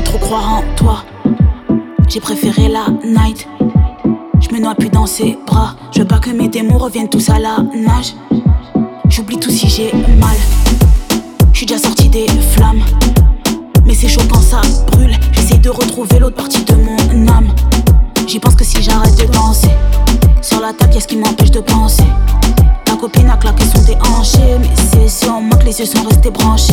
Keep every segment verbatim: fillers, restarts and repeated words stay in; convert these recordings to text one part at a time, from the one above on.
trop croire en toi. J'ai préféré la night. Je me noie plus dans ses bras. Je veux pas que mes démons reviennent tous à la nage. J'oublie tout si j'ai mal. J'suis déjà sorti des flammes. Mais c'est chaud quand ça brûle. J'essaie de retrouver l'autre partie de mon âme. J'y pense que si j'arrête de danser. Sur la table y'a ce qui m'empêche de penser. Ta copine a claqué son déhanché. Mais c'est sur moi que les yeux sont restés branchés.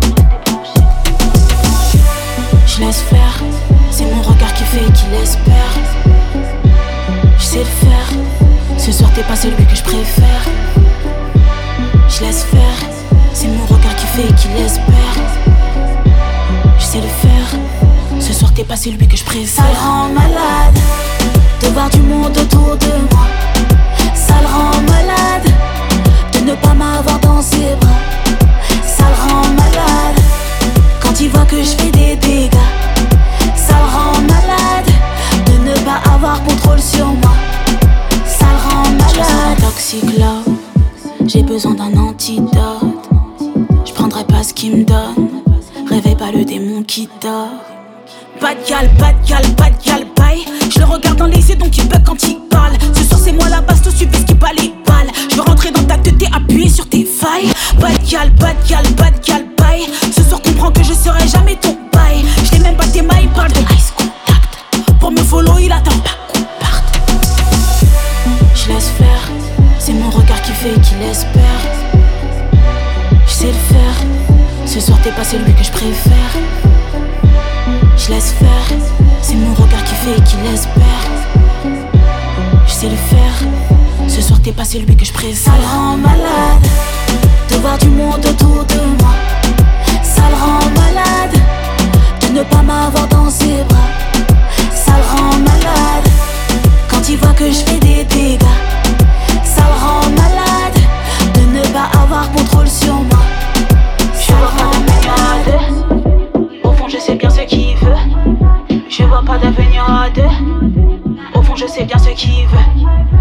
Je laisse faire. C'est mon regard qui fait qu'il espère. Je sais le faire. Ce soir t'es pas celui que je préfère. Je laisse faire. C'est mon regard qui fait qu'il espère. Je sais le faire. Ce soir t'es pas celui que je préfère. Ça le rend malade de voir du monde autour de moi. Ça le rend malade de ne pas m'avoir dans ses bras. Ça le rend malade quand il voit que je fais des dégâts. Ça le rend malade de ne pas avoir contrôle sur moi. Ça le rend malade. Toxique là, j'ai besoin d'un antidote. Je prendrai pas ce qu'il me donne. Réveille pas le démon qui dort. Pas de gal, pas de gal, pas de gal, bye. Je le regarde dans les yeux donc il bug quand il parle. Ce soir c'est moi la base, tout suffit ce qui bat les balles. Je veux rentrer dans ta tête et appuyer sur tes failles. Pas de gal, pas de gal, pas de gal, bye. Ce soir comprends que je serai jamais ton bail. Je n'ai même pas tes mailles, il parle de ice contact. Pour me follow il attend pas qu'on parte. Je laisse faire, c'est mon regard qui fait qu'il espère. Je sais le faire, ce soir t'es pas celui que je préfère. Je laisse faire, c'est mon regard qui fait qu'il espère. Je sais le faire, ce soir t'es pas celui que je préfère. Ça le rend malade de voir du monde autour de moi. Ça le rend malade de ne pas m'avoir dans ses bras. Ça le rend malade quand il voit que je fais des dégâts. Ça le rend malade de ne pas avoir contrôle sur moi. Ça le rend malade. Au fond je sais bien ce qu'il veut. Je vois pas d'avenir à deux. Au fond je sais bien ce qu'il veut.